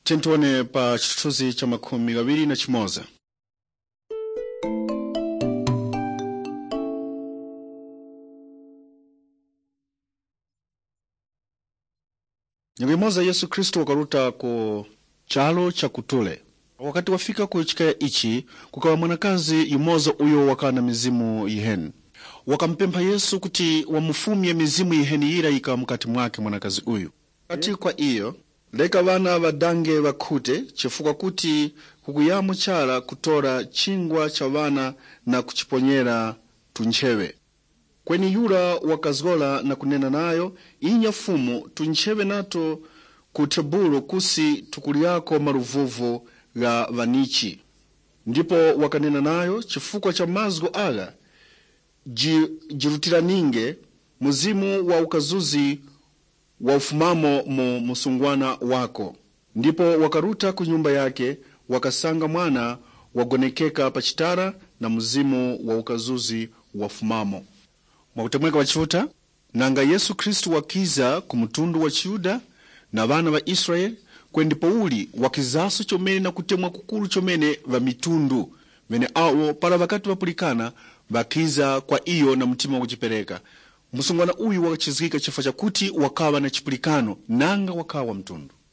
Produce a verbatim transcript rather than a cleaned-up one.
Tentone pa chithunzi cha makumi gawiri na chimoza. Nyengo imoza Yesu Kristo wakaruta ku chalo cha kutule. Wakati wafika ku chikaya ichi, kukawa mwanakazi yumoza uyo wakana na mizimu yiheni. Wakampempa Yesu kuti wamufumye mizimu yiheni ira ika mkati mwake mwanakazi uyu. Kati kwa iyo, leka vana vadange vakute, chifuka kuti kukuyamu chala kutora chingwa cha vana na kuchiponyera tunchewe. Kweni yura wakazgola na kunena nayo, inya fumu tunchewe nato kutebulu kusi tukuliako maruvuvu ga vanichi. Ndipo wakanena nayo, chifuka cha mazgo aga, jirutira ninge, muzimu wa ukazuzi wa ufumamo mu musungwana wako. Ndipo wakaruta kunyumba yake, wakasanga mwana wagonekeka pachitara na muzimu wa ukazuzi wa ufumamo. Mwakutemweka wachifuta, nanga Yesu Kristu wakiza kumutundu wa Chiyuda na vana wa Israeli, kwendipo uli wakizaso chomene na kutemwa kukulu chomene va mitundu, vene awo para wakati wapulikana, wakiza kwa iyo na mtima wakuchipereka. Musungwana uyu wakachizika chifa cha kuti wakawa na chipulikano, nanga wakawa mtundu.